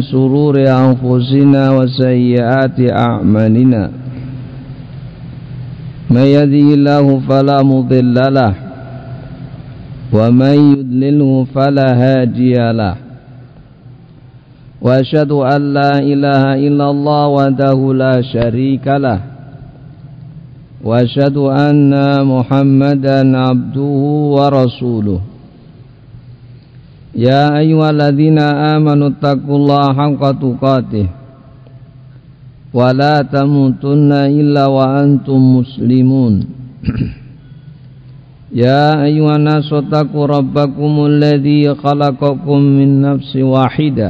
شرور أنفسنا وسيئات أعمالنا من يهده الله فلا مضل له ومن يضلله فلا هادي له وأشهد أن لا إله إلا الله وحده لا شريك له وأشهد أن محمدا عبده ورسوله يا أيها الذين آمنوا اتقوا الله حق تقاته ولا تموتن إلا وأنتم مسلمون يا أيها الناس اتقوا ربكم الذي خلقكم من نفس واحدة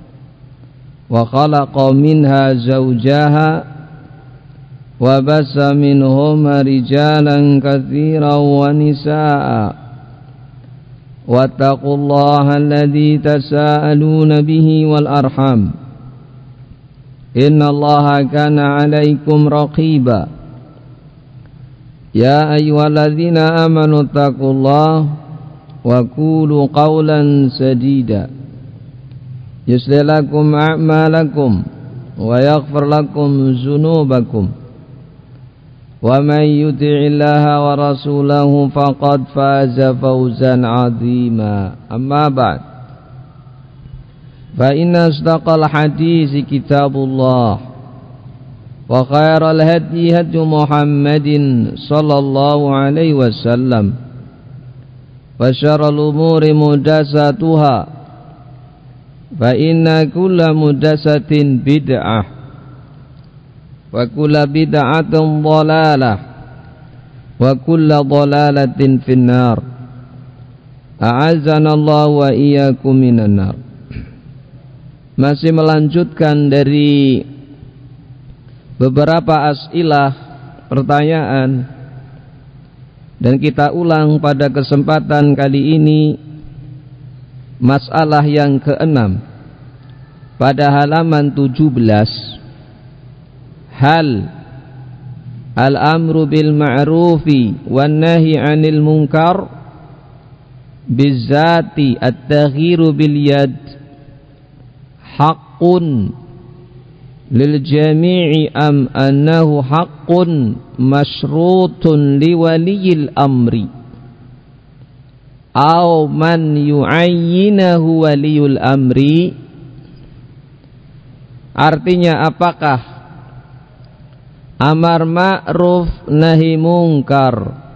وخلق منها زوجها وبث منهما رجالا كثيرا ونساء واتقوا الله الذي تساءلون به والأرحام إن الله كان عليكم رقيبا يا أيها الذين آمنوا اتقوا الله وقولوا قولا سديدا يصلح لكم أعمالكم ويغفر لكم ذنوبكم ومن يطع الله ورسوله فقد فاز فوزا عظيما أما بعد فإن أصدق الحديث كتاب الله وخير الهدي هدي محمد صلى الله عليه وسلم وشر الأمور محدثاتها فإن كل محدثة بدعة وكل بدعة ضلالة وكل ضلالة في النار أعزنا الله وإياكم من النار. Masih melanjutkan dari beberapa as'ilah pertanyaan, dan kita ulang pada kesempatan kali ini masalah yang keenam pada halaman 17. Hal al-amru bil ma'rufi wan nahi 'anil munkar bizati at-taghiru bil yad haqqun lil jami'i am annahu haqqun masyrutun li waliyil amri aw man yu'ayyinahu waliyul amri. Artinya, apakah amar ma'ruf nahi mungkar,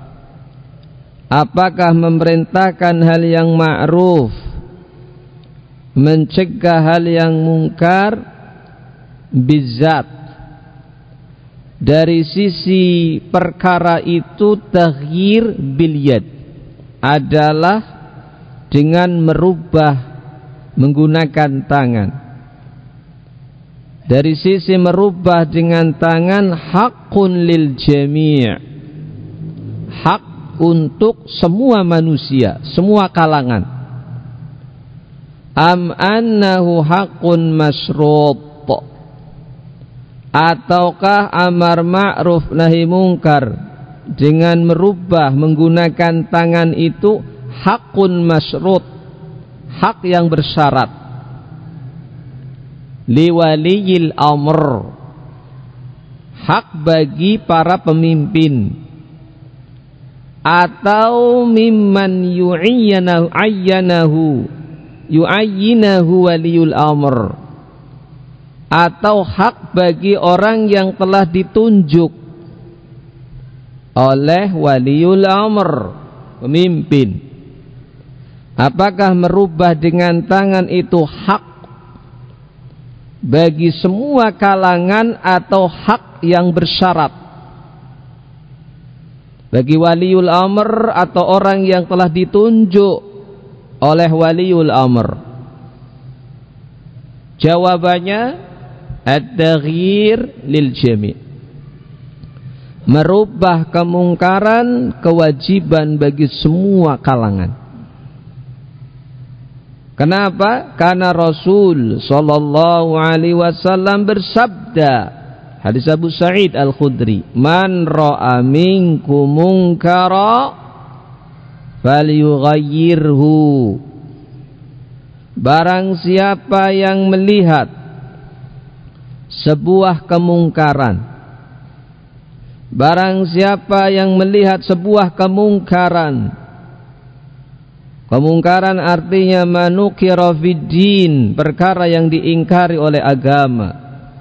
apakah memerintahkan hal yang ma'ruf, mencegah hal yang mungkar, bizat, dari sisi perkara itu taghyir bil yad, adalah dengan merubah menggunakan tangan. Dari sisi merubah dengan tangan, hakun lil jami', hak untuk semua manusia, semua kalangan. Am annahu hakun masyrut, ataukah amar ma'ruf nahi mungkar dengan merubah menggunakan tangan itu hakun masyrut, hak yang bersyarat, liwaliyil amr, hak bagi para pemimpin, atau mimman yu'ayyinahu waliyul amr, atau hak bagi orang yang telah ditunjuk oleh waliyul amr, pemimpin. Apakah merubah dengan tangan itu hak bagi semua kalangan atau hak yang bersyarat bagi waliul amr atau orang yang telah ditunjuk oleh waliul amr? Jawabannya at-taghyir lil jami', merubah kemungkaran kewajiban bagi semua kalangan. Kenapa? Karena Rasul sallallahu alaihi wasallam bersabda, hadis Abu Sa'id Al-Khudri, man ra'a minkum munkara falyughayyirhu barang siapa yang melihat sebuah kemungkaran, barang siapa yang melihat sebuah kemungkaran, kemungkaran artinya manukira fiddin, perkara yang diingkari oleh agama,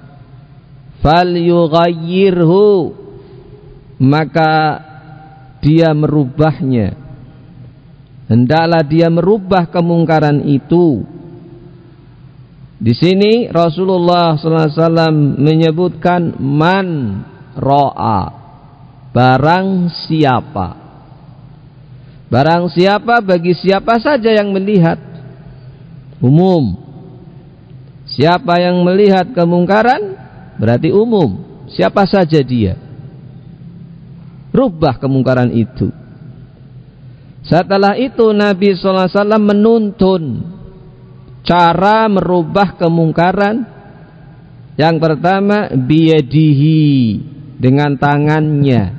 falyughayyirhu, maka dia merubahnya, hendaklah dia merubah kemungkaran itu. Di sini Rasulullah SAW menyebutkan man ro'a, barang siapa. Barang siapa, bagi siapa saja yang melihat, umum. Siapa yang melihat kemungkaran berarti umum, siapa saja dia. Rubah kemungkaran itu. Setelah itu Nabi SAW menuntun cara merubah kemungkaran. Yang pertama biyadihi, dengan tangannya.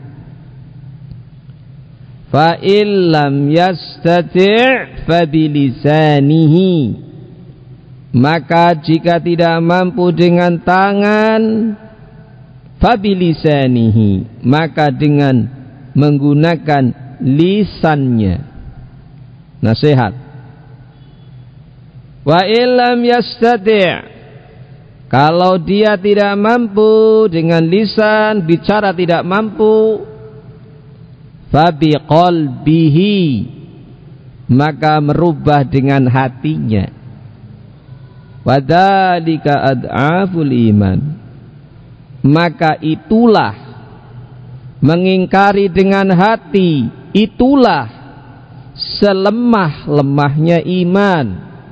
Fa illam yastati' fa bilisanihi, maka jika tidak mampu dengan tangan, fa bilisanihi, maka dengan menggunakan lisannya. Nasihat. Wa illam yastati', kalau dia tidak mampu dengan lisan, bicara tidak mampu, fa biqalbihi, maka merubah dengan hatinya. Wadzalika ad'aful iman, maka itulah mengingkari dengan hati, itulah selemah-lemahnya iman.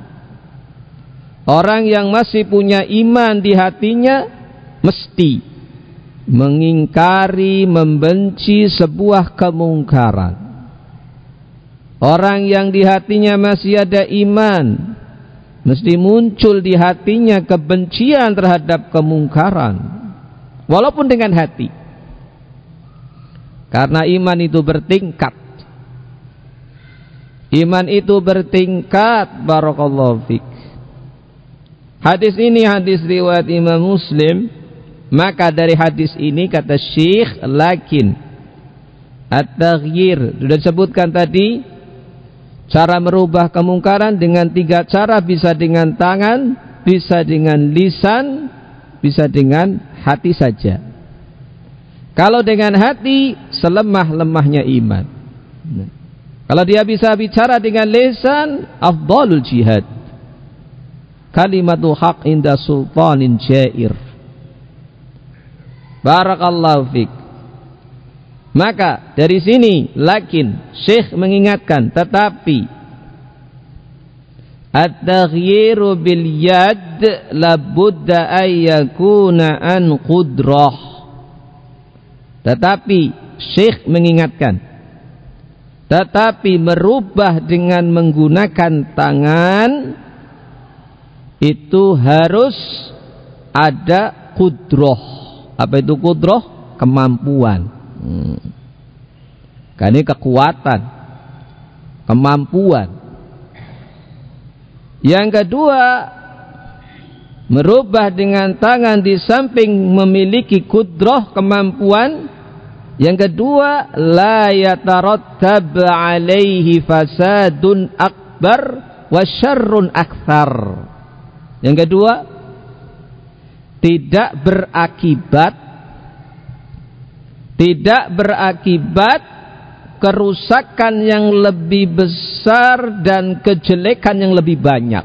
Orang yang masih punya iman di hatinya mesti mengingkari, membenci sebuah kemungkaran. Orang yang di hatinya masih ada iman, mesti muncul di hatinya kebencian terhadap kemungkaran, walaupun dengan hati. Karena iman itu bertingkat. Iman itu bertingkat, barakallahu fik. Hadis ini hadis riwayat Imam Muslim. Maka dari hadis ini kata Syekh, lakin at-taghyir, sudah disebutkan tadi, cara merubah kemungkaran dengan 3 cara, bisa dengan tangan, bisa dengan lisan, bisa dengan hati saja. Kalau dengan hati, selemah-lemahnya iman. Kalau dia bisa bicara dengan lisan, afdalul jihad. Kalimatu haq inda sultanin jair. Barakallahu fik. Maka dari sini, lakin Syekh mengingatkan, tetapi at-taghyiru bil yad labudda ayyakuna an qudrah. Tetapi Syekh mengingatkan, tetapi merubah dengan menggunakan tangan itu harus ada qudrah. Apa itu qudrah? Kemampuan. Ini kekuatan, kemampuan. Yang kedua, merubah dengan tangan di samping memiliki qudrah, kemampuan. Yang kedua, la yatarattab alaihi fasadun akbar wa syarrun akthar. Yang kedua, tidak berakibat kerusakan yang lebih besar dan kejelekan yang lebih banyak.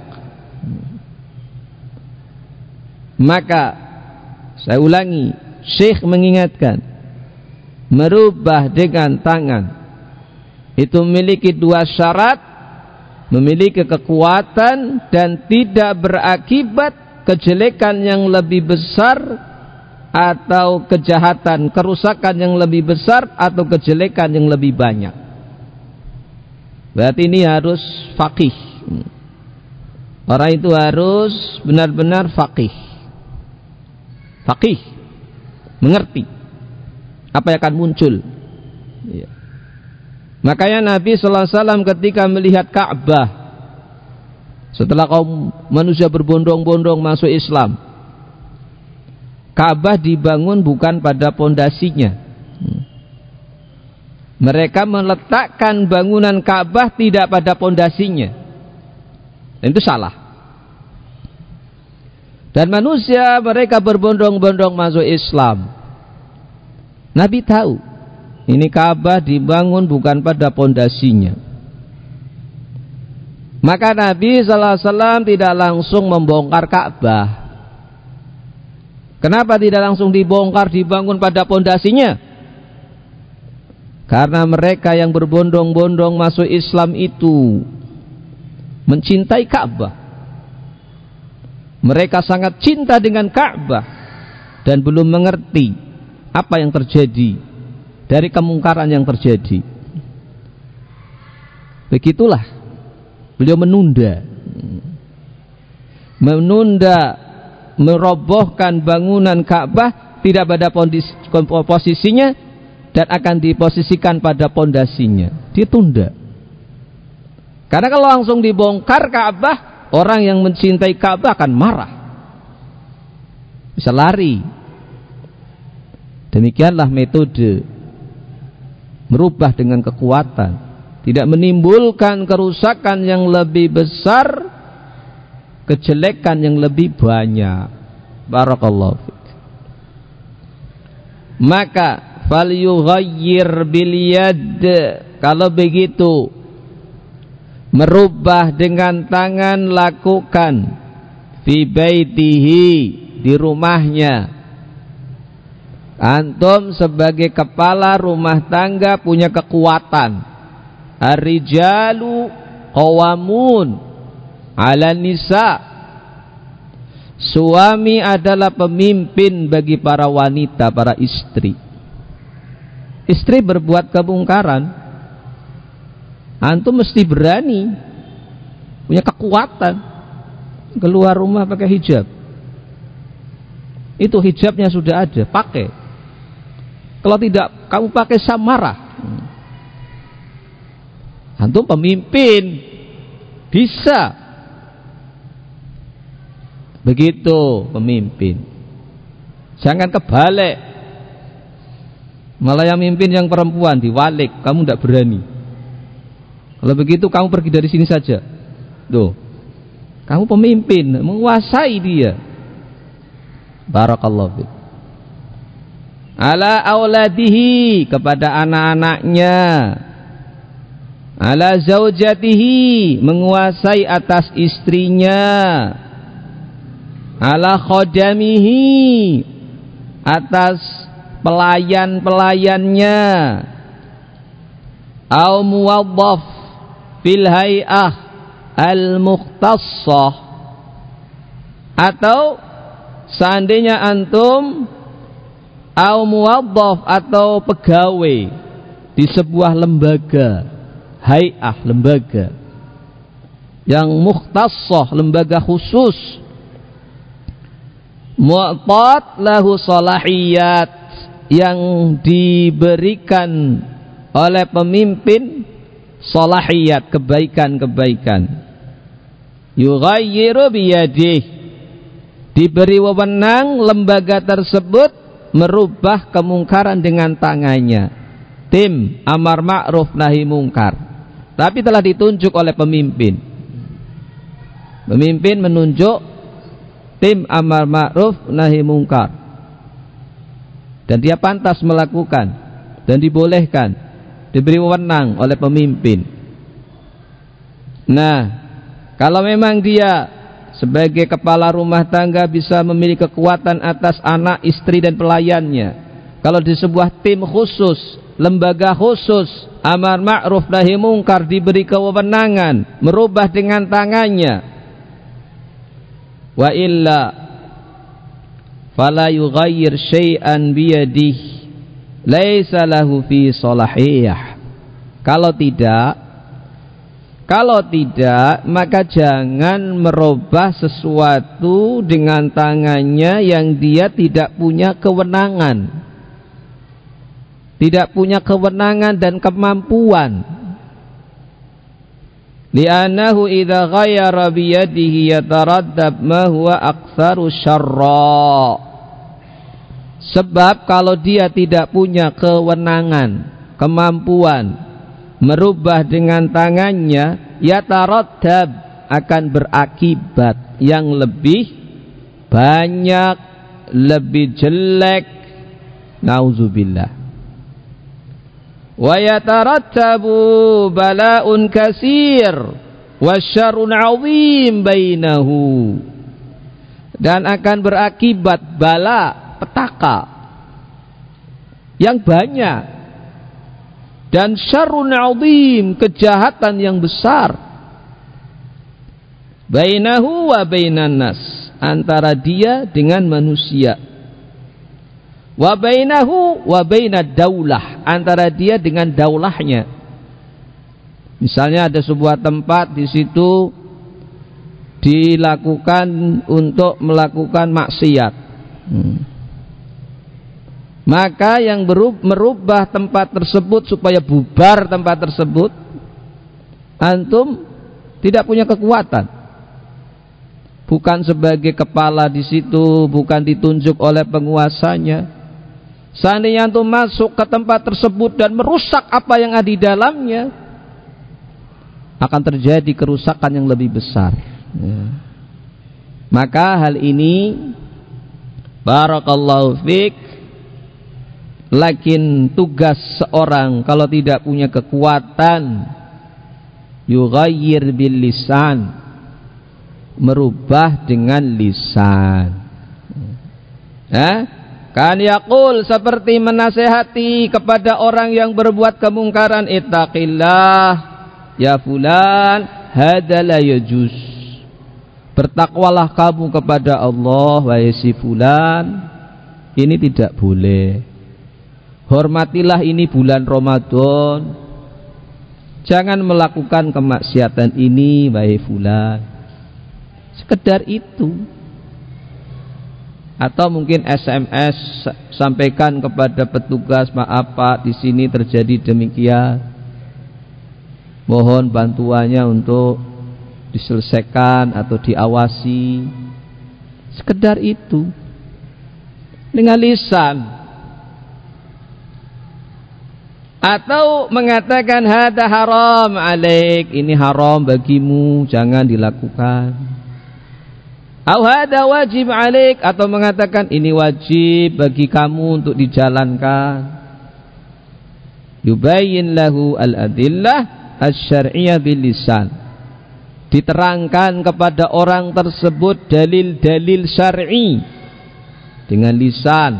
Maka saya ulangi, Syekh mengingatkan, merubah dengan tangan itu memiliki 2 syarat, memiliki kekuatan dan tidak berakibat kejelekan yang lebih besar atau kejahatan, kerusakan yang lebih besar atau kejelekan yang lebih banyak. Berarti ini harus faqih. Orang itu harus benar-benar faqih. Faqih, mengerti apa yang akan muncul. Ya. Makanya Nabi SAW ketika melihat Ka'bah, Setelah kaum manusia berbondong-bondong masuk Islam, Ka'bah dibangun bukan pada pondasinya. Mereka meletakkan bangunan Ka'bah tidak pada pondasinya. Dan itu salah. Dan manusia mereka berbondong-bondong masuk Islam. Nabi tahu ini Ka'bah dibangun bukan pada pondasinya. Maka Nabi SAW tidak langsung membongkar Ka'bah. Kenapa tidak langsung dibongkar, dibangun pada pondasinya? Karena mereka yang berbondong-bondong masuk Islam itu mencintai Ka'bah. Mereka sangat cinta dengan Ka'bah dan belum mengerti apa yang terjadi dari kemungkaran yang terjadi. Begitulah beliau menunda merobohkan bangunan Ka'bah tidak pada posisinya dan akan diposisikan pada pondasinya. Ditunda. Karena kalau langsung dibongkar Ka'bah, orang yang mencintai Ka'bah akan marah, bisa lari. Demikianlah metode merubah dengan kekuatan, tidak menimbulkan kerusakan yang lebih besar, kejelekan yang lebih banyak. Barakallahu fiik. Maka falyughayyir bil yad, kalau begitu merubah dengan tangan, lakukan fi baitihi, di rumahnya. Antum sebagai kepala rumah tangga punya kekuatan. Ar-rijalu qawamun 'alan nisa. Suami adalah pemimpin bagi para wanita, para istri. Istri berbuat kemungkaran, antum mesti berani, punya kekuatan, keluar rumah pakai hijab. Itu hijabnya sudah ada, pakai. Kalau tidak, kamu pakai samarah. Antum pemimpin, bisa. Begitu pemimpin. Jangan kebalik, malah yang mimpin yang perempuan diwalik, kamu tidak berani. Kalau begitu kamu pergi dari sini saja. Tuh, kamu pemimpin, menguasai dia. Barakallahu fiik. Ala auladihi, kepada anak-anaknya. Ala zaujatihi, menguasai atas istrinya. Ala khodamihi, atas pelayan-pelayannya. Au muwaddaf fil hay'ah al-mukhtassah, atau seandainya antum au muwaddaf, atau pegawai di sebuah lembaga, hay'ah, lembaga yang mukhtassah, lembaga khusus, mu'tat lahu salahiyat, yang diberikan oleh pemimpin salahiyat, kebaikan-kebaikan. Yughayyiru biyadih, diberi wewenang lembaga tersebut merubah kemungkaran dengan tangannya. Tim amar ma'ruf nahi mungkar, tapi telah ditunjuk oleh pemimpin. Pemimpin menunjuk tim amar ma'ruf nahi mungkar, dan dia pantas melakukan dan dibolehkan, diberi wewenang oleh pemimpin. Nah, kalau memang dia sebagai kepala rumah tangga bisa memiliki kekuatan atas anak, istri dan pelayannya, kalau di sebuah tim khusus, lembaga khusus, amar ma'ruf nahi mungkar, diberi kewenangan merubah dengan tangannya. Wa illa fala yughayyir syai'an biyadihi laisa lahu fi salahiyah. Kalau tidak, maka jangan merubah sesuatu dengan tangannya yang dia tidak punya kewenangan, tidak punya kewenangan dan kemampuan. li'annahu idza ghayyara bi yadihi yataraddab ma huwa aktsaru syarra. Sebab kalau dia tidak punya kewenangan, kemampuan merubah dengan tangannya, yataraddab akan berakibat yang lebih banyak, lebih jelek. Nauzubillah. Wa yatarattabu bala'un katsir wasyarrun 'azim bainahu, dan akan berakibat bala, petaka yang banyak, dan syarrun 'azim, kejahatan yang besar, bainahu wa bainan nas, antara dia dengan manusia, wa bainahu wa bainad daulah, antara dia dengan daulahnya. Misalnya ada sebuah tempat di situ dilakukan untuk melakukan maksiat, maka yang merubah tempat tersebut supaya bubar tempat tersebut, antum tidak punya kekuatan, bukan sebagai kepala di situ, bukan ditunjuk oleh penguasanya. Seandainya antum masuk ke tempat tersebut dan merusak apa yang ada di dalamnya, akan terjadi kerusakan yang lebih besar. Ya. Maka hal ini, barakallahu fiik, lakin tugas seorang kalau tidak punya kekuatan, yughayyir bil lisan, merubah dengan lisan. Kan yaqul, seperti menasehati kepada orang yang berbuat kemungkaran, ittaqillah ya fulan, hadza la yajuz. Bertakwalah kamu kepada Allah, wahai si fulan, ini tidak boleh. Hormatilah ini bulan Ramadan. Jangan melakukan kemaksiatan ini, wahai fulan. Sekedar itu. Atau mungkin SMS, sampaikan kepada petugas, maaf Pak, di sini terjadi demikian, mohon bantuannya untuk diselesaikan atau diawasi. Sekedar itu, dengan lisan. Atau mengatakan hada haram alaik, ini haram bagimu, jangan dilakukan. Au hada wajib alaik, atau mengatakan ini wajib bagi kamu untuk dijalankan. Yubayyin lahu al-adillah asy-syar'iyyah bil lisan. Diterangkan kepada orang tersebut dalil-dalil syar'i dengan lisan.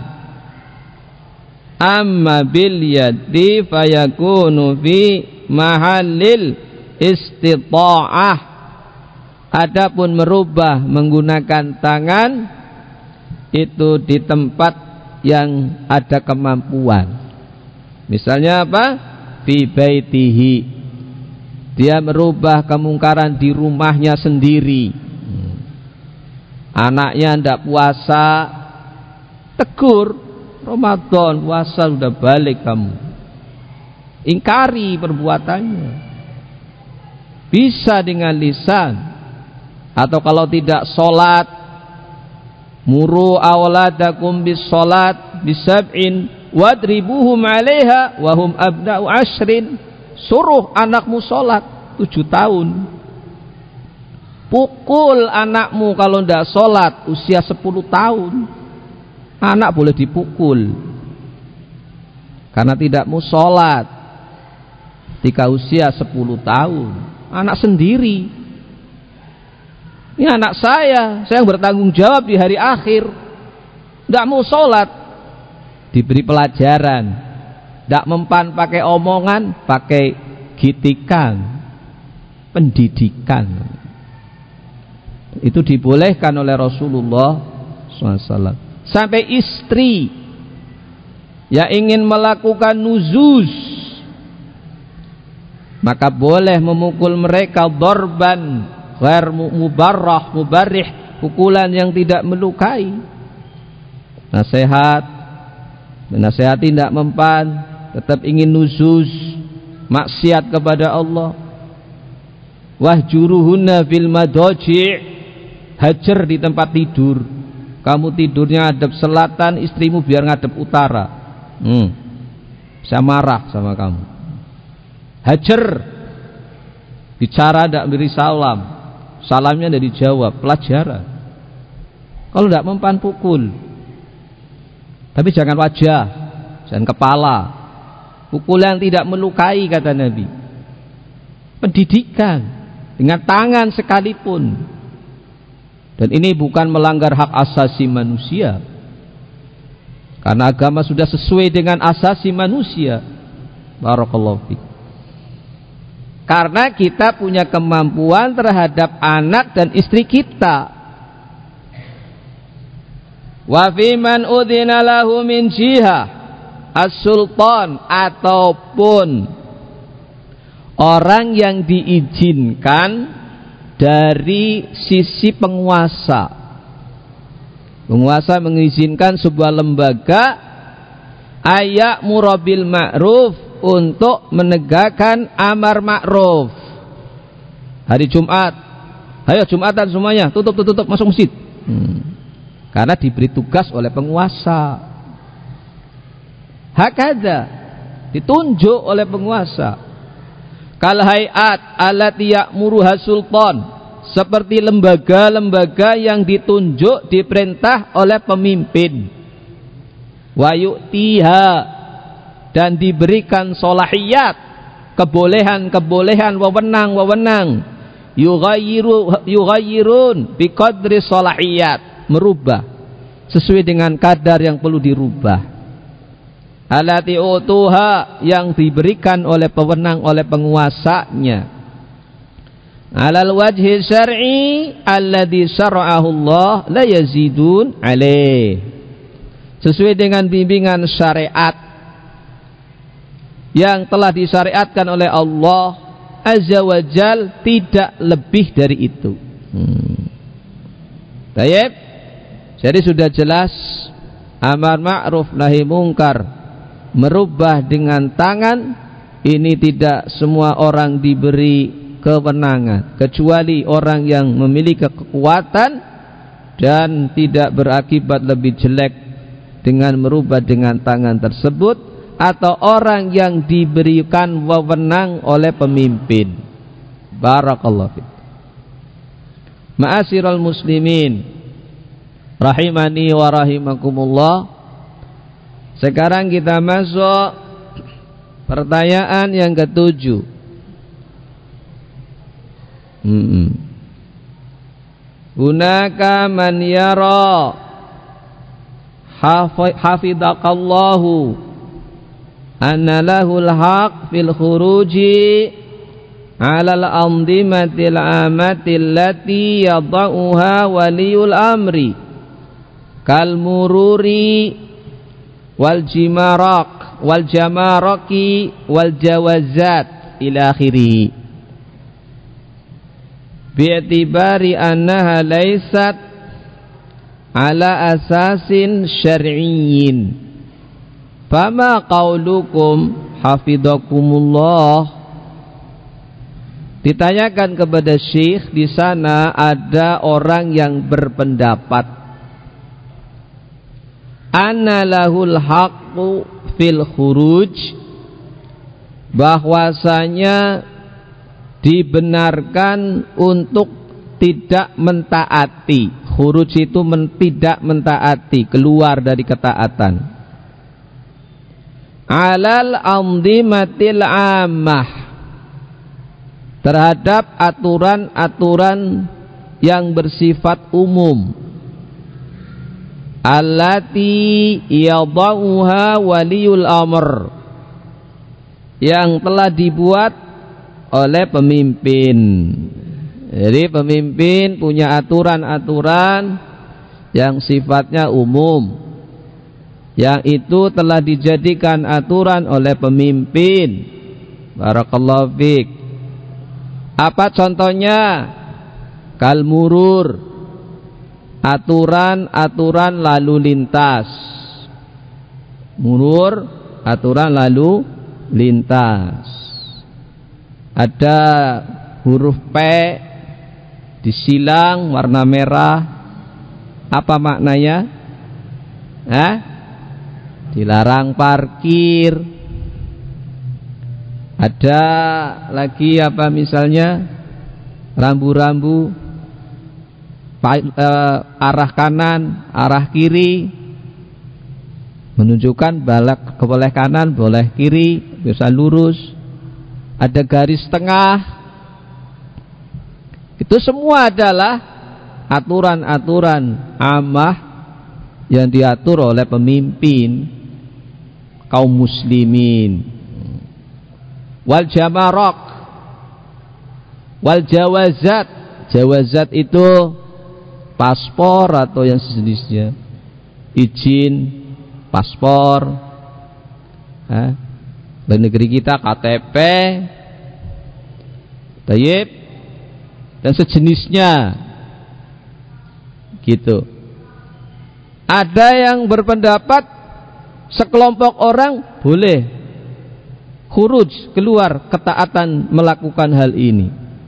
Amma bil yadi fayakunu fi mahallil istita'ah. Adapun merubah menggunakan tangan, itu di tempat yang ada kemampuan. Misalnya apa? Fi baitihi, dia merubah kemungkaran di rumahnya sendiri. Anaknya tidak puasa, tegur, Ramadan puasa sudah balik kamu, ingkari perbuatannya. Bisa dengan lisan. Atau kalau tidak sholat, muru awladakum bis sholat bisab'in wadribuhum 'alaiha wahum abna'u 'ashrin. Suruh anakmu sholat 7 tahun. Pukul anakmu kalau tidak sholat usia 10 tahun. Anak boleh dipukul karena tidak mau sholat ketika usia 10 tahun. Anak sendiri. Ini anak saya yang bertanggung jawab di hari akhir, tidak mau sholat, diberi pelajaran, tidak mempan pakai omongan, pakai gitikan, pendidikan. Itu dibolehkan oleh Rasulullah SAW. Sampai istri yang ingin melakukan nuzuz, maka boleh memukul mereka dorban ghair mubarrih, pukulan yang tidak melukai. Nasihat, menasihati tidak mempan, tetap ingin nuzuz, maksiat kepada Allah, Wahjuruhunna fil madaji', hajar di tempat tidur. Kamu tidurnya ngadep selatan, istrimu biar ngadep utara. Bisa marah sama kamu. Hajar, bicara tidak beri salam, salamnya tidak dijawab, pelajaran. Kalau tidak mempan pukul, tapi jangan wajah, jangan kepala. Pukul yang tidak melukai, kata Nabi. Pendidikan dengan tangan sekalipun. Dan ini bukan melanggar hak asasi manusia, karena agama sudah sesuai dengan asasi manusia. Barakallahu fiik. Karena kita punya kemampuan terhadap anak dan istri kita. Wa fi man udzina lahu min jihah as-sultan, ataupun orang yang diizinkan dari sisi penguasa. Penguasa mengizinkan sebuah lembaga ayya'muru bil ma'ruf, untuk menegakkan amar ma'ruf. Hari Jumat, ayo Jumatan semuanya, tutup masuk masjid. Karena diberi tugas oleh penguasa. Hakadha, ditunjuk oleh penguasa. Kal hayat allati ya'muruha sultan, seperti lembaga-lembaga yang ditunjuk, diperintah oleh pemimpin. Wa yu'tiha, dan diberikan solahiyat, kebolehan-kebolehan, wewenang-wewenang. Yughayyirun biqadri solahiyat, merubah sesuai dengan kadar yang perlu dirubah. Allati utuha, yang diberikan oleh pewenang, oleh penguasanya. Alal wajhi syar'i alladhi syara'ahu Allah la yazidun alaih, sesuai dengan bimbingan syariat yang telah disyariatkan oleh Allah Azza wa Jal, tidak lebih dari itu. Baik. Jadi sudah jelas amar ma'ruf nahi mungkar, merubah dengan tangan, ini tidak semua orang diberi kewenangan, kecuali orang yang memiliki kekuatan dan tidak berakibat lebih jelek dengan merubah dengan tangan tersebut, atau orang yang diberikan wewenang oleh pemimpin. Barakallahu fiik. Ma'asyiral muslimin rahimani wa rahimakumullah. Sekarang kita masuk pertanyaan yang ketujuh. Hunaka man yara hafidhakallahu anna lahul haq fil khuruji alal amdimatil amatil lati yadauha waliyul amri kal mururi wal jimarak wal jamaraki wal jawazat ila akhirih, bi'tibari annaha laysat ala asasin syar'iyyin. Fama qaulukum hafidhakumullah. Ditanyakan kepada Syekh, di sana ada orang yang berpendapat anna lahul haqqu fil khuruj, bahwasanya dibenarkan untuk tidak mentaati. Khuruj itu tidak mentaati, keluar dari ketaatan. Alal amdimatil ammah, terhadap aturan-aturan yang bersifat umum. Allati yadauha waliyul amr, yang telah dibuat oleh pemimpin. Jadi pemimpin punya aturan-aturan yang sifatnya umum, yang itu telah dijadikan aturan oleh pemimpin. Barakallahu fiik. Apa contohnya? Kal murur, aturan-aturan lalu lintas. Murur, aturan lalu lintas. Ada huruf P disilang warna merah, apa maknanya? Dilarang parkir. Ada lagi apa misalnya rambu-rambu arah kanan, arah kiri, menunjukkan boleh kanan, boleh kiri, bisa lurus. Ada garis tengah. Itu semua adalah aturan-aturan ammah yang diatur oleh pemimpin kaum muslimin. Wal jamarok, wal jawazat. Jawazat itu paspor atau yang sejenisnya, izin paspor. Di negeri kita KTP, tayyib, dan sejenisnya gitu. Ada yang berpendapat sekelompok orang boleh khuruj, keluar ketaatan melakukan hal ini,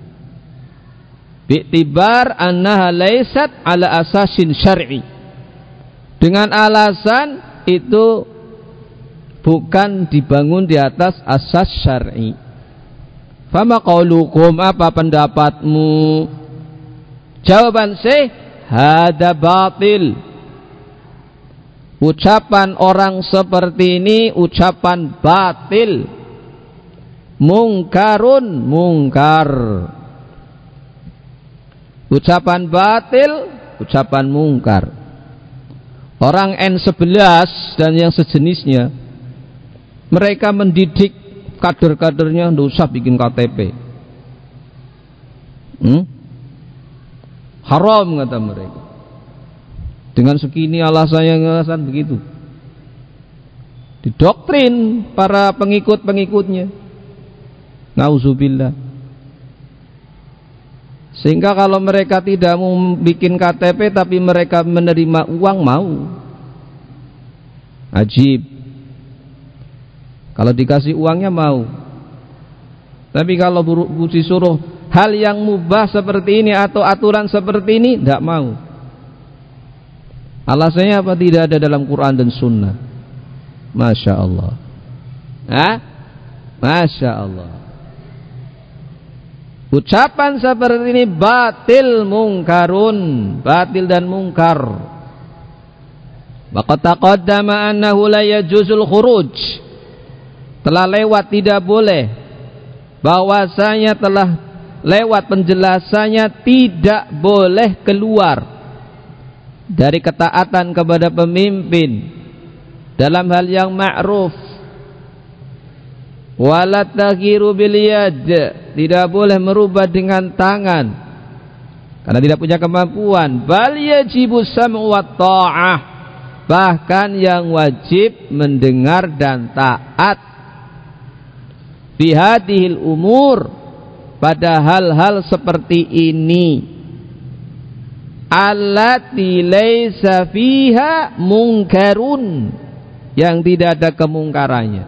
bi'tibar annaha laysat ala asasin syar'i, dengan alasan itu bukan dibangun di atas asas syar'i. Fama qaulukum, apa pendapatmu? Jawaban saya, hada batil. Ucapan orang seperti ini ucapan batil, mungkarun, mungkar. Ucapan batil, ucapan mungkar. Orang N11 dan yang sejenisnya, mereka mendidik kader-kadernya nggak usah bikin KTP. Haram kata mereka. Dengan segini alasan begitu. Didoktrin para pengikut-pengikutnya. Nauzubillah. Sehingga kalau mereka tidak mau bikin KTP tapi mereka menerima uang, mau. Ajib. Kalau dikasih uangnya mau. Tapi kalau disuruh hal yang mubah seperti ini atau aturan seperti ini, tidak mau. Alasannya apa? Tidak ada dalam Quran dan Sunnah. Masya Allah. Masya Allah. Ucapan seperti ini batil, mungkarun, batil dan mungkar. Waqad taqaddama annahu la yajuzul khuruj. Telah lewat tidak boleh, bahwasanya telah lewat penjelasannya tidak boleh keluar dari ketaatan kepada pemimpin dalam hal yang ma'ruf. Wala taghiru bil yad, tidak boleh merubah dengan tangan karena tidak punya kemampuan. Bal yajibu sam'u wa ta'ah, bahkan yang wajib mendengar dan taat. Fi hadhil umur, pada hal-hal seperti ini, allati laisa fiha mungkarun, yang tidak ada kemungkarannya.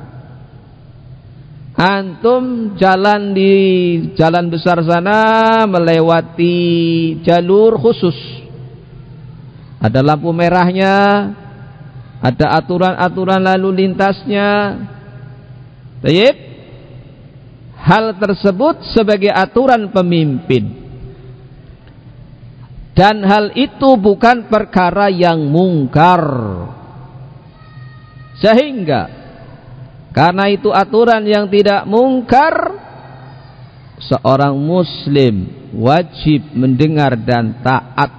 Antum jalan di jalan besar sana, melewati jalur khusus, ada lampu merahnya, ada aturan-aturan lalu lintasnya. Baik, hal tersebut sebagai aturan pemimpin, dan hal itu bukan perkara yang mungkar. Sehingga karena itu aturan yang tidak mungkar, seorang muslim wajib mendengar dan taat.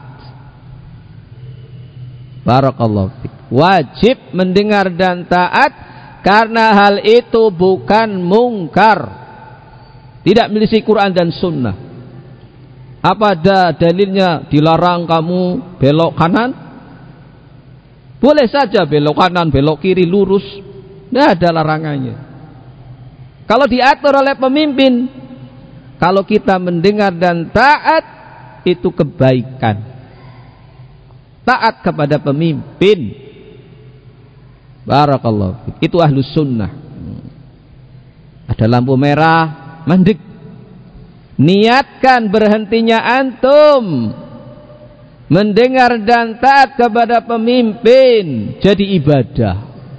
Barakallahu fiik. Wajib mendengar dan taat karena hal itu bukan mungkar, tidak menyelisih Quran dan Sunnah. Apa ada dalilnya dilarang kamu belok kanan? Boleh saja belok kanan, belok kiri, lurus, tidak ada larangannya. Kalau diatur oleh pemimpin, kalau kita mendengar dan taat, itu kebaikan. Taat kepada pemimpin. Barakallahu. Itu ahlus sunnah. Ada lampu merah, mandek. Niatkan berhentinya antum mendengar dan taat kepada pemimpin jadi ibadah.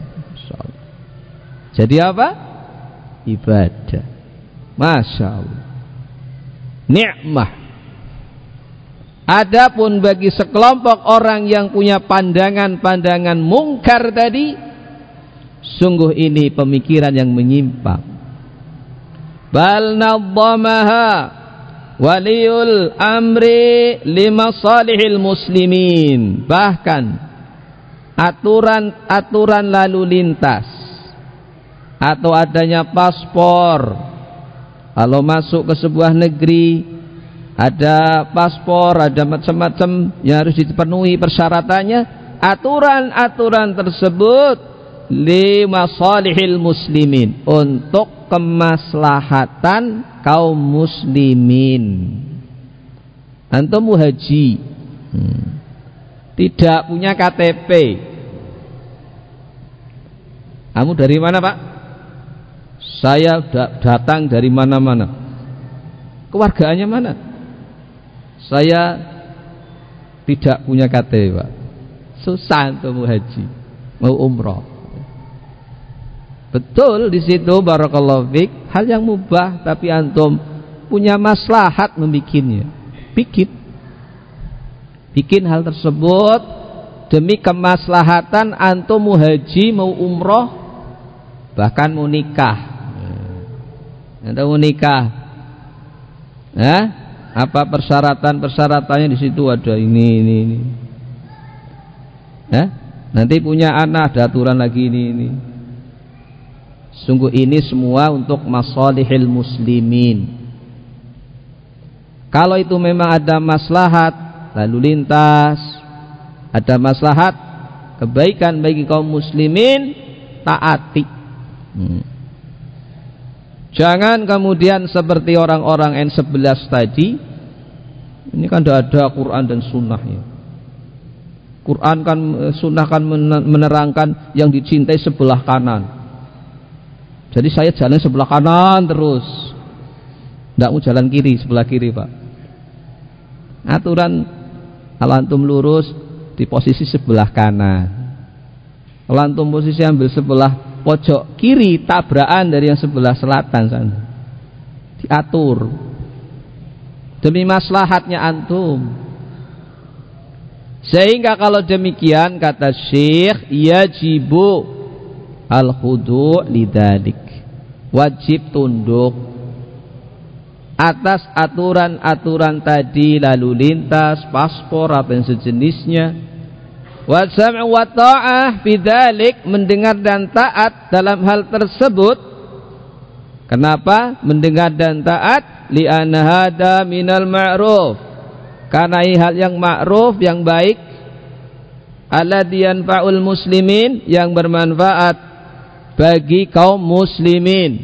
Jadi apa? Ibadah. Masya Allah. Nikmah. Adapun bagi sekelompok orang yang punya pandangan-pandangan mungkar tadi, sungguh ini pemikiran yang menyimpang. Bal nadzamaha waliul amri limasalihil muslimin. Bahkan aturan-aturan lalu lintas atau adanya paspor, kalau masuk ke sebuah negeri ada paspor, ada macam-macam yang harus dipenuhi persyaratannya. Aturan-aturan tersebut limasalihil muslimin, untuk kemaslahatan kaum muslimin. Antum haji, tidak punya KTP. Kamu dari mana, Pak? Saya datang dari mana-mana. Keluarganya mana? Saya tidak punya KTP, Pak. Susah untuk mau haji, mau umroh. Betul di situ barakallahu fik, hal yang mubah, tapi antum punya maslahat membikinnya. Bikin hal tersebut demi kemaslahatan antum mau haji, mau umroh, bahkan mau nikah. Antum mau nikah, apa persyaratannya di situ ada ini. Nanti punya anak ada aturan lagi ini. Sungguh ini semua untuk masalihil muslimin. Kalau itu memang ada maslahat lalu lintas, ada maslahat kebaikan bagi kaum muslimin, taati. Jangan kemudian seperti orang-orang N11 tadi. Ini kan tidak ada Quran dan sunnahnya. Quran kan, sunnah kan menerangkan yang dicintai sebelah kanan. Jadi saya jalan sebelah kanan terus, tidak mau jalan kiri, sebelah kiri, Pak. Aturan kalau antum lurus di posisi sebelah kanan. Kalau antum posisi ambil sebelah pojok kiri, tabrakan dari yang sebelah selatan sana. Diatur demi maslahatnya antum. Sehingga kalau demikian kata Syekh, yajibu al-khudu' lidzalik, wajib tunduk atas aturan-aturan tadi, lalu lintas, paspor, apa yang sejenisnya. Wa sam'u wa ta'ah bidzalik, mendengar dan taat dalam hal tersebut. Kenapa mendengar dan taat? Li'anna hada minal ma'ruf, karena ini hal yang ma'ruf, yang baik. Alladzi yanfa'ul muslimin, yang bermanfaat bagi kaum muslimin.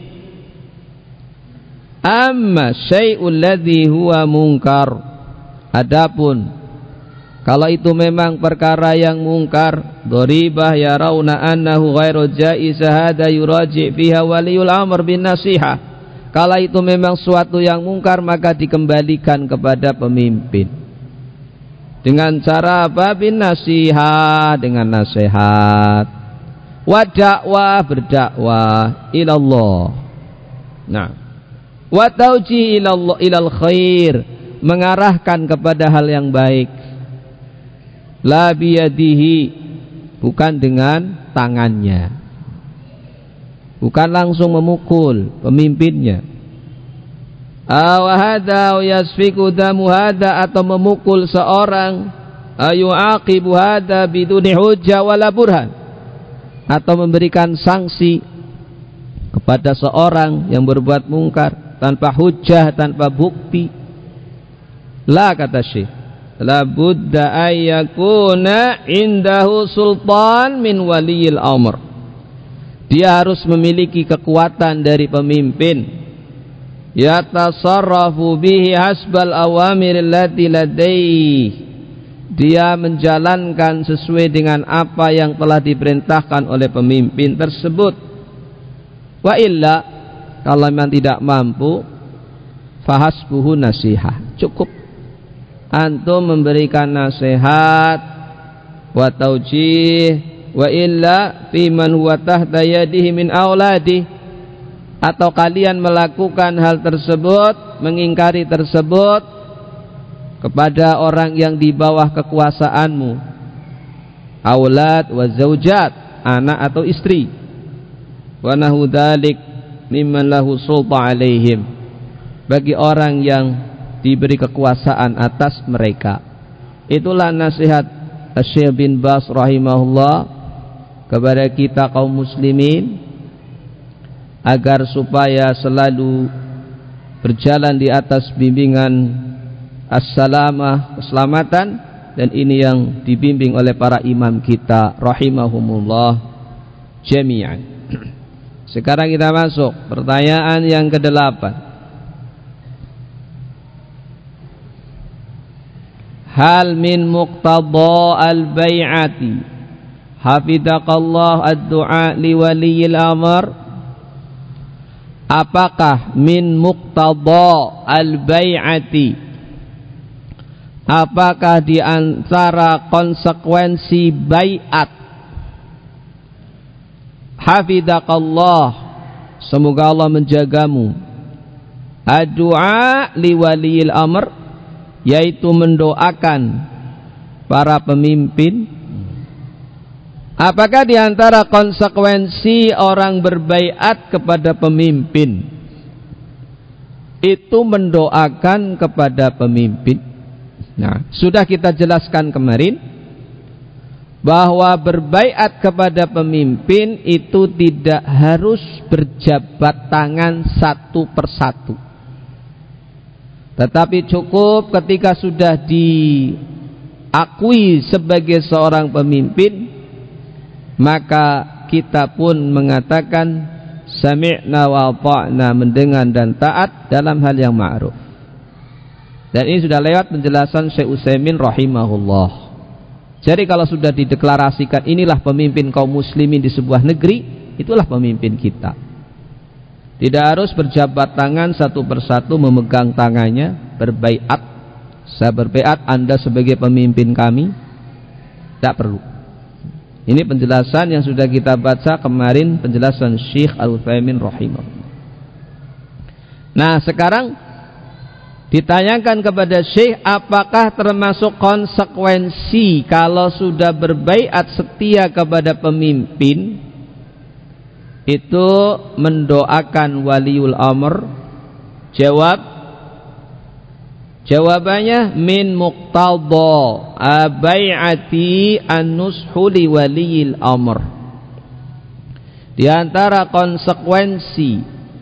Amma syai'ul ladzi huwa munkar, adapun kalau itu memang perkara yang mungkar, dharibah yarawna annahu ghairu jaiz, hada yuraji' fiha waliyul amr bin nasihah. Kalau itu memang suatu yang mungkar, maka dikembalikan kepada pemimpin. Dengan cara apa? Bin nasihah, dengan nasihat. Wa dakwah, berdakwah ilallah. Nah, wa tauji ilallah, ilal khair, mengarahkan kepada hal yang baik. La biyadihi, bukan dengan tangannya, bukan langsung memukul pemimpinnya. Awahada yasfiku damu hada, atau memukul seorang, ayu'aqibu hada biduni hujjah wala burhan, atau memberikan sanksi kepada seorang yang berbuat mungkar tanpa hujjah, tanpa bukti. La, kata Syekh, la budda ayyakuna indahu sultan min waliyil amr, dia harus memiliki kekuatan dari pemimpin, yatasarrafu bihi hasbal awamir allati ladaihi, dia menjalankan sesuai dengan apa yang telah diperintahkan oleh pemimpin tersebut. Wa illa, kalau memang tidak mampu, fahasbuhu nasihah. Cukup antum memberikan nasihat wa taujih, wa illa fi man huwa tahta yadihi min auladi, atau kalian melakukan hal tersebut, mengingkari tersebut kepada orang yang di bawah kekuasaanmu, aulad wa zaujat, anak atau istri, wa nahu dzalik mimman lahu sulta alaihim, bagi orang yang diberi kekuasaan atas mereka. Itulah nasihat Syekh bin Baz rahimahullah kepada kita kaum muslimin, agar supaya selalu berjalan di atas bimbingan as-salamah, keselamatan, dan ini yang dibimbing oleh para imam kita rahimahumullah jami'an. Sekarang kita masuk pertanyaan yang ke-8. Hal min muqtada al-bai'ati hafidhakallah ad-du'a li waliyil amr? Apakah min muqtada al-bai'ati, apakah di antara konsekuensi bai'at, hafidhakallah, semoga Allah menjagamu, ad-du'a li waliyil amr, yaitu mendoakan para pemimpin? Apakah di antara konsekuensi orang berbaiat kepada pemimpin itu mendoakan kepada pemimpin? Nah, sudah kita jelaskan kemarin bahwa berbaiat kepada pemimpin itu tidak harus berjabat tangan satu persatu, tetapi cukup ketika sudah diakui sebagai seorang pemimpin, maka kita pun mengatakan sami'na wa ata'na, mendengar dan taat dalam hal yang ma'ruf. Dan ini sudah lewat penjelasan Syekh Utsaimin rahimahullah. Jadi kalau sudah dideklarasikan inilah pemimpin kaum muslimin di sebuah negeri, itulah pemimpin kita. Tidak harus berjabat tangan satu persatu memegang tangannya, berbaiat. Saya berbaiat Anda sebagai pemimpin kami. Tidak perlu. Ini penjelasan yang sudah kita baca kemarin, penjelasan Syekh Al-Utsaimin rahimahullah. Nah, sekarang ditanyakan kepada Syekh, apakah termasuk konsekuensi kalau sudah berbaiat setia kepada pemimpin itu mendoakan waliul amr? Jawabannya min muqtada bai'ati an-nushu li waliyil amr. Di antara konsekuensi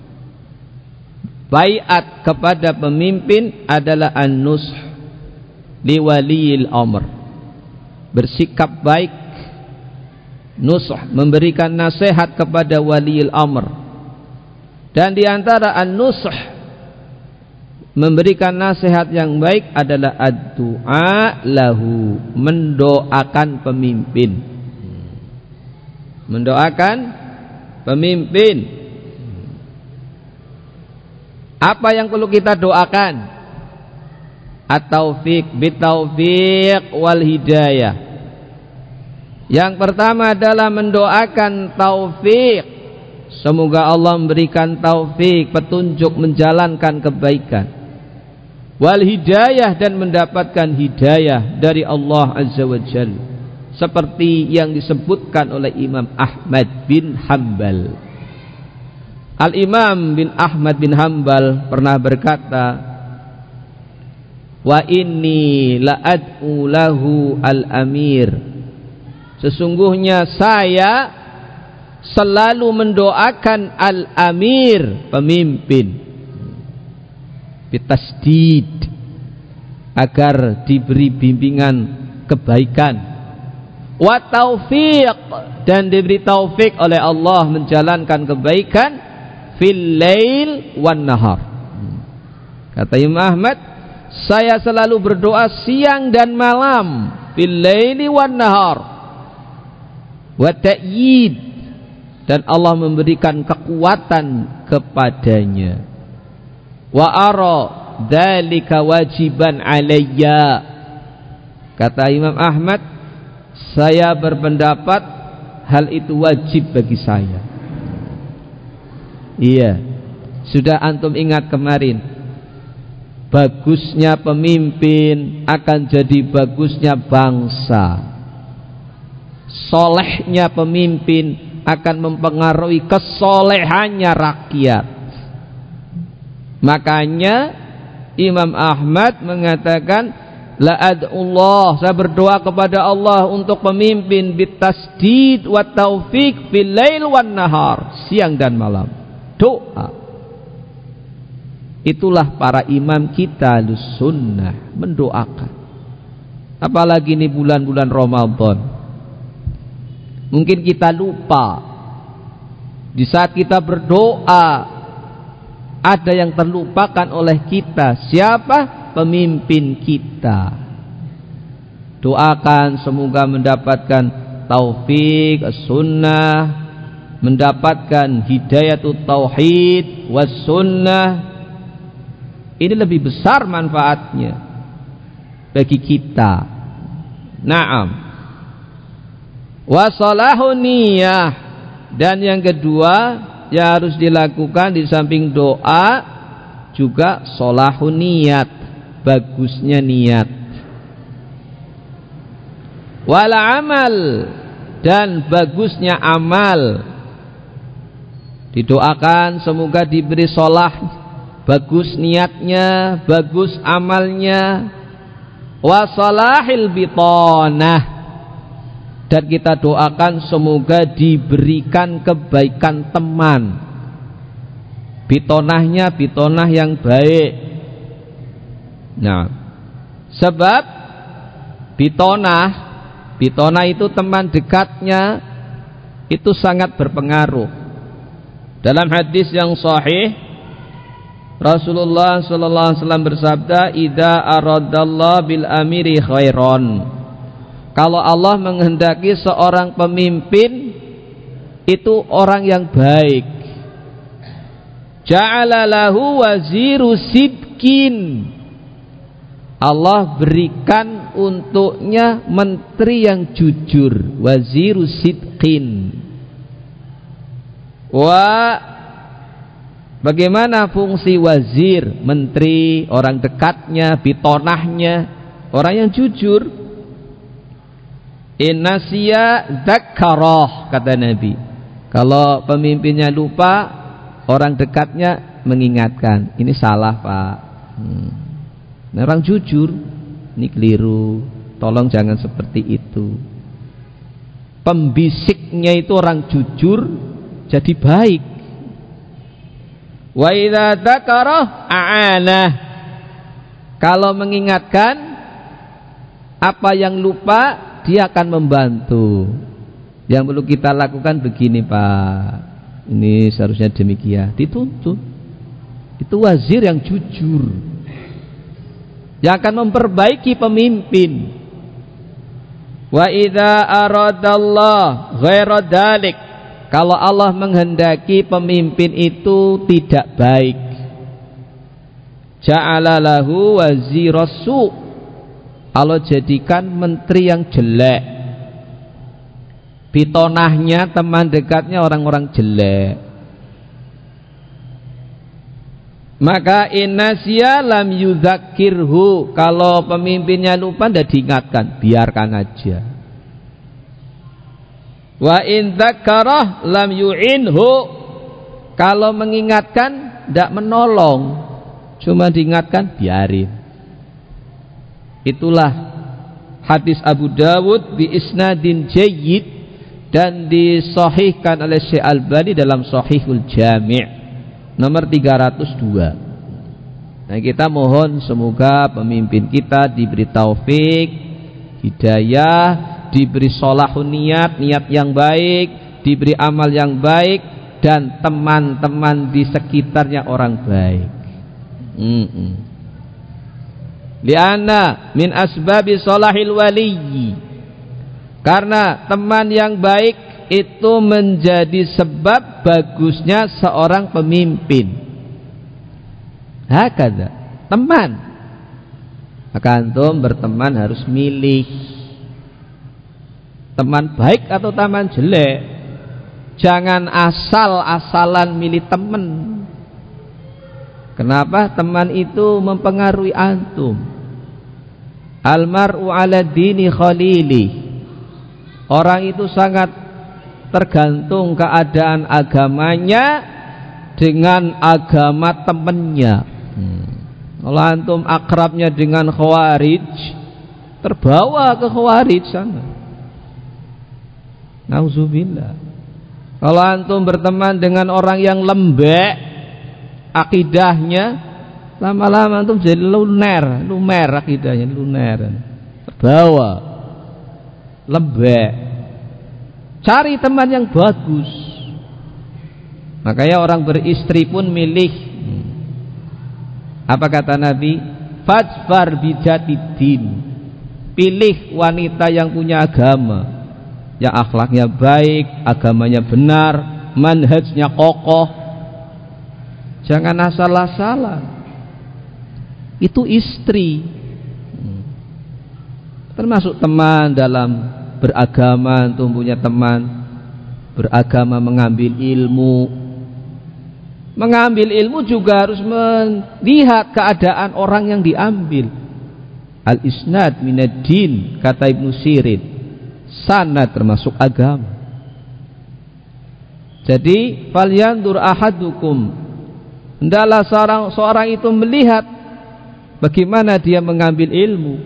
baiat kepada pemimpin adalah an-nush li waliyil amr, bersikap baik, nusuh, memberikan nasihat kepada waliil amr. Dan di antara an-nusuh, memberikan nasihat yang baik, adalah ad-du'a lahu, mendoakan pemimpin. Mendoakan pemimpin. Apa yang perlu kita doakan? At-taufiq, bitaufiq wal hidayah. Yang pertama adalah mendoakan taufik, semoga Allah memberikan taufik, petunjuk menjalankan kebaikan, wal hidayah, dan mendapatkan hidayah dari Allah Azza wa Jalla, seperti yang disebutkan oleh Imam Ahmad bin Hanbal. Al-Imam bin Ahmad bin Hanbal pernah berkata, wa inni la'ad'u lahu al-amir, sesungguhnya saya selalu mendoakan al-amir, pemimpin, bitasdid, agar diberi bimbingan kebaikan, wa taufiq, dan diberi taufik oleh Allah menjalankan kebaikan, fil lail wan nahar. Kata Imam Ahmad, saya selalu berdoa siang dan malam, fil laili wan nahar, wa ta'yid, dan Allah memberikan kekuatan kepadanya, wa ara dzalika wajiban alayya. Kata Imam Ahmad, saya berpendapat hal itu wajib bagi saya. Iya, sudah antum ingat kemarin, bagusnya pemimpin akan jadi bagusnya bangsa. Solehnya pemimpin akan mempengaruhi kesolehannya rakyat. Makanya Imam Ahmad mengatakan, la ad'ullah, saya berdoa kepada Allah untuk pemimpin bitasdid wa taufiq fil lail wan nahar, siang dan malam. Doa. Itulah para imam kita Ahlussunnah, mendoakan. Apalagi ini bulan-bulan Ramadan. Mungkin kita lupa. Di saat kita berdoa, ada yang terlupakan oleh kita. Siapa? Pemimpin kita. Doakan semoga mendapatkan taufik as-sunnah, mendapatkan hidayatut tauhid was sunnah. Ini lebih besar manfaatnya bagi kita. Naam. Wa salahun niyah. Dan yang kedua yang harus dilakukan di samping doa juga salahun niat, bagusnya niat. Wal amal, dan bagusnya amal. Didoakan semoga diberi salah, bagus niatnya, bagus amalnya. Wa salahil bitanah, dan kita doakan semoga diberikan kebaikan teman. Bitonahnya bitonah yang baik. Nah, sebab bitonah itu teman dekatnya itu sangat berpengaruh. Dalam hadis yang sahih, Rasulullah sallallahu alaihi wasallam bersabda, "Idza aradallahu bil amiri khairan." Kalau Allah menghendaki seorang pemimpin itu orang yang baik, ja'ala lahu waziru sidqin. Allah berikan untuknya menteri yang jujur, waziru sidqin. Bagaimana fungsi wazir? Menteri, orang dekatnya, bitonahnya, orang yang jujur. Innasiya dzakkarah, kata Nabi. Kalau pemimpinnya lupa, orang dekatnya mengingatkan, ini salah Pak. Orang jujur, ini keliru, tolong jangan seperti itu. Pembisiknya itu orang jujur, jadi baik. Wa idza dzakara a'anah. Kalau mengingatkan apa yang lupa, dia akan membantu. Yang perlu kita lakukan begini Pak, ini seharusnya demikian, dituntut. Itu wazir yang jujur, yang akan memperbaiki pemimpin. Wa idza aradallah ghaira dzalik, kalau Allah menghendaki pemimpin itu tidak baik, ja'ala lahu wazirasu, Allah jadikan menteri yang jelek. Bitonahnya, teman dekatnya orang-orang jelek. Maka innasya lam yudzakirhu, kalau pemimpinnya lupa tidak diingatkan, biarkan aja. Wa in dzakarah lam yu'inhu, kalau mengingatkan tidak menolong, cuma diingatkan biarin. Itulah hadis Abu Dawud bi isnadin jayyid, dan disahihkan oleh Syekh Albani dalam Shahihul Jami' nomor 302. Nah, kita mohon semoga pemimpin kita diberi taufik, hidayah, diberi sholahun niat, niat yang baik, diberi amal yang baik, dan teman-teman di sekitarnya orang baik. Lianna min asbabi sholahil waliyyi, karena teman yang baik itu menjadi sebab bagusnya seorang pemimpin. Wa idza dzakara a'anah, kalau mengingatkan apa yang lupa, dia akan membantu. Yang perlu kita lakukan begini Pak, ini seharusnya demikian, dituntut. Itu wazir yang jujur, yang akan memperbaiki pemimpin. Wa idza aradallahu bil amiri khairan, kalau Allah menghendaki seorang pemimpin itu tidak baik, ja'ala lahu waziru sidqin. Allah berikan untuknya menteri yang jujur, Hakada, teman. Maka antum berteman harus milih teman baik atau teman jelek. Jangan asal-asalan milih teman. Kenapa? Teman itu mempengaruhi antum. Almar'u ala dini khalili. Orang itu sangat tergantung keadaan agamanya dengan agama temannya. Kalau antum akrabnya dengan khawarij, terbawa ke khawarij sana. Nauzubillah. Kalau antum berteman dengan orang yang lembek akidahnya, lama-lama antum jadi lumer akidahnya, luner, terbawa, lembek. Cari teman yang bagus. Makanya orang beristri pun milih. Apa kata Nabi? Fadfar bijatidin. Pilih wanita yang punya agama, yang akhlaknya baik, agamanya benar, manhajnya kokoh. Jangan asal-asalan. Itu istri. Termasuk teman dalam beragama. Antum punya teman beragama, mengambil ilmu. Mengambil ilmu juga harus melihat keadaan orang yang diambil. Al-isnad minad din, kata Ibnu Sirin. Sanad termasuk agama. Jadi falyandur ahadukum, hendaklah seorang itu melihat bagaimana dia mengambil ilmu.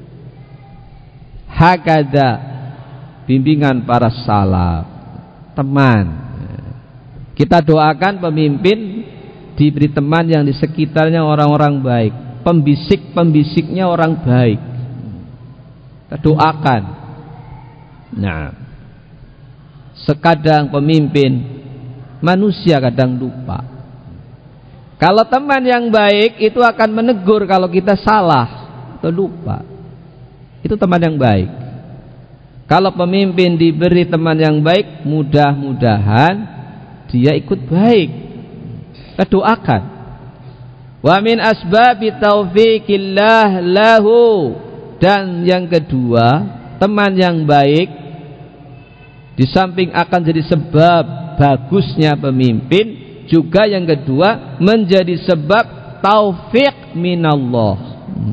Hakada, bimbingan para salaf, teman. Kita doakan pemimpin diberi teman yang di sekitarnya orang-orang baik, pembisik-pembisiknya orang baik. Kita doakan. Nah, sekadang pemimpin manusia kadang lupa. Kalau teman yang baik itu akan menegur kalau kita salah atau lupa. Itu teman yang baik. Kalau pemimpin diberi teman yang baik, mudah-mudahan dia ikut baik. Kita doakan. Wa min asbabi taufiqillah lahu. Dan yang kedua, teman yang baik di samping akan jadi sebab bagusnya pemimpin, juga yang kedua menjadi sebab taufik minallah.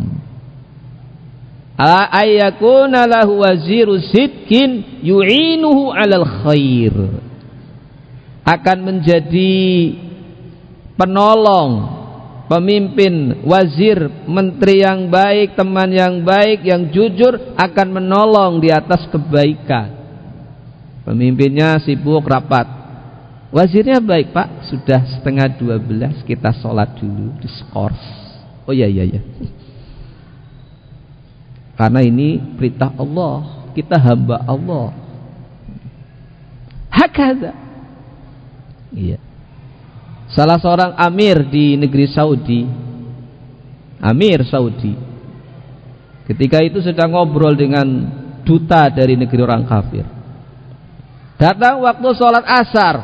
Ayyakuna lahu waziru sidkin yu'inuhu 'alal khair. Akan menjadi penolong, pemimpin, wazir, menteri yang baik, teman yang baik, yang jujur, akan menolong di atas kebaikan. Pemimpinnya sibuk rapat, wazirnya baik, Pak, sudah 11:30 kita sholat dulu, diskors. Oh iya. Karena ini perintah Allah, kita hamba Allah. Hakada. Iya. Salah seorang amir di negeri Saudi, amir Saudi, ketika itu sedang ngobrol dengan duta dari negeri orang kafir. Datang waktu sholat asar.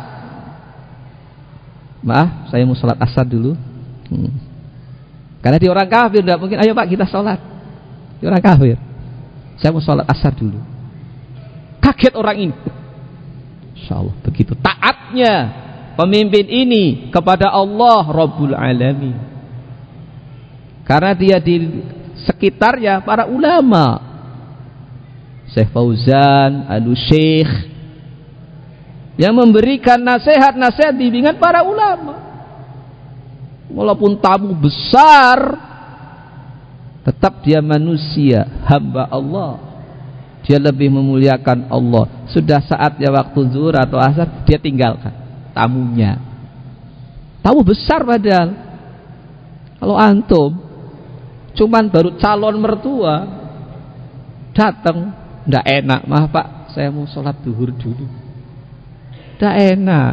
Maaf, saya mau sholat asar dulu. Karena di orang kafir tidak mungkin, ayo Pak kita sholat. Di orang kafir, saya mau sholat asar dulu. Kaget orang ini. Insya Allah begitu taatnya pemimpin ini kepada Allah Rabbul Alamin. Karena dia di sekitarnya para ulama, Syekh Fauzan, Al-Syekh, yang memberikan nasihat-nasihat bimbingan para ulama. Walaupun tamu besar, tetap dia manusia, hamba Allah. Dia lebih memuliakan Allah. Sudah saatnya waktu zuhur atau asar, dia tinggalkan tamunya. Tamu besar padahal. Kalau antum cuman baru calon mertua datang, ndak enak, maaf Pak, saya mau sholat zuhur dulu. Ndak enak.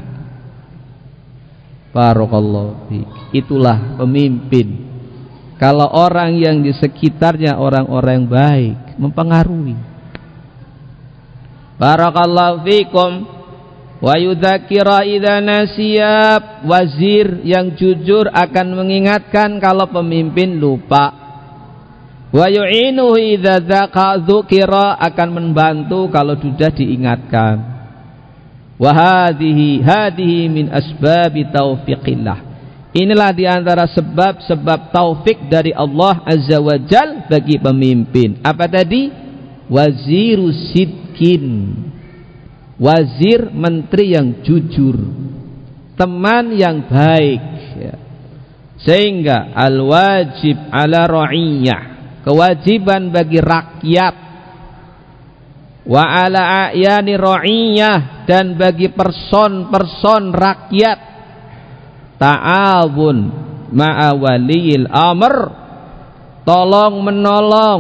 Barakallahu fiik. Itulah pemimpin. Kalau orang yang di sekitarnya orang-orang baik, mempengaruhi. Barakallahu fiikum. Wa yudzakira idza nasiya, wazir yang jujur akan mengingatkan kalau pemimpin lupa. Wa yu'inuhu idza dzakira, akan membantu kalau sudah diingatkan. Wa hadhihi min asbabi taufiqillah. Inilah diantara sebab-sebab taufik dari Allah Azza wa Jal bagi pemimpin. Apa tadi? Waziru sidkin, wazir menteri yang jujur, teman yang baik ya. Sehingga al-wajib ala ra'iyah, kewajiban bagi rakyat, wa ala a'yani ra'iyah, dan bagi person-person rakyat, ta'awun ma'a waliyil amr, tolong menolong,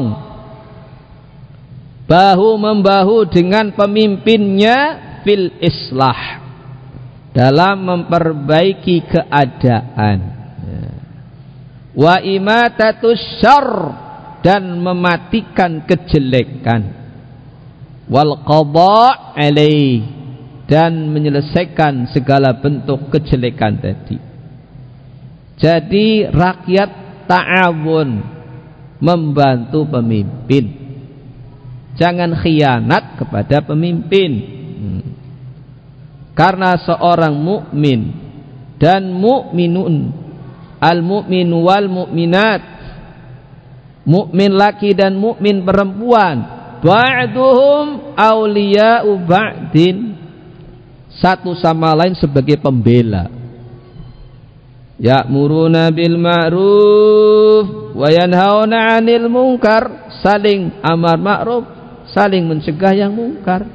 bahu membahu dengan pemimpinnya, fil islah, dalam memperbaiki keadaan, wa imatatus syarr, dan mematikan kejelekan, wal qada' alaih, dan menyelesaikan segala bentuk kejelekan tadi. Jadi rakyat ta'awun, membantu pemimpin. Jangan khianat kepada pemimpin. Karena seorang mukmin dan mukminun, al-mukmin wal mukminat, mukmin laki dan mukmin perempuan, ba'duhum awliya'u ba'din, satu sama lain sebagai pembela. Ya'muruna bil ma'ruf wa yanhauna 'anil munkar, saling amar ma'ruf, saling mencegah yang mungkar.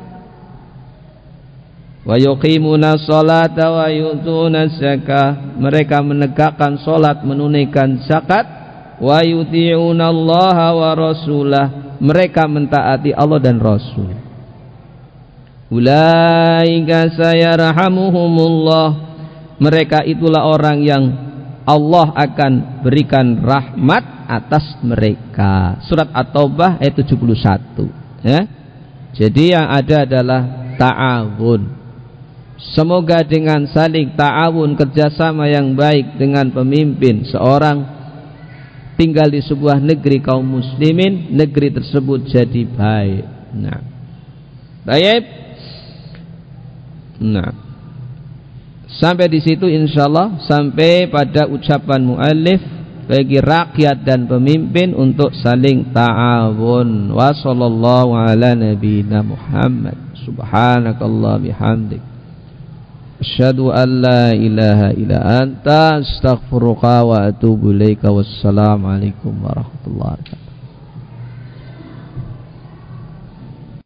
Wa yuqimuna sholata wa yu'tuna zakah, mereka menegakkan salat, menunaikan zakat. Wa yuti'una Allah wa rasulah, mereka mentaati Allah dan Rasul. Ulaika sayarhamuhumullah, mereka itulah orang yang Allah akan berikan rahmat atas mereka. Surat At-Taubah ayat 71 ya. Jadi yang ada adalah ta'awun. Semoga dengan saling ta'awun, kerjasama yang baik dengan pemimpin, seorang tinggal di sebuah negeri kaum muslimin, negeri tersebut jadi baik. Nah, baik. Nah, sampai di situ insyaallah, sampai pada ucapan muallif bagi rakyat dan pemimpin untuk saling ta'awun. Wa sallallahu ala nabiyyina Muhammad. Subhanakallah bihamdik, asyhadu an la ilaha illa anta, astaghfiruka wa atubu ilaika. Wassalamualaikum warahmatullahi wabarakatuh.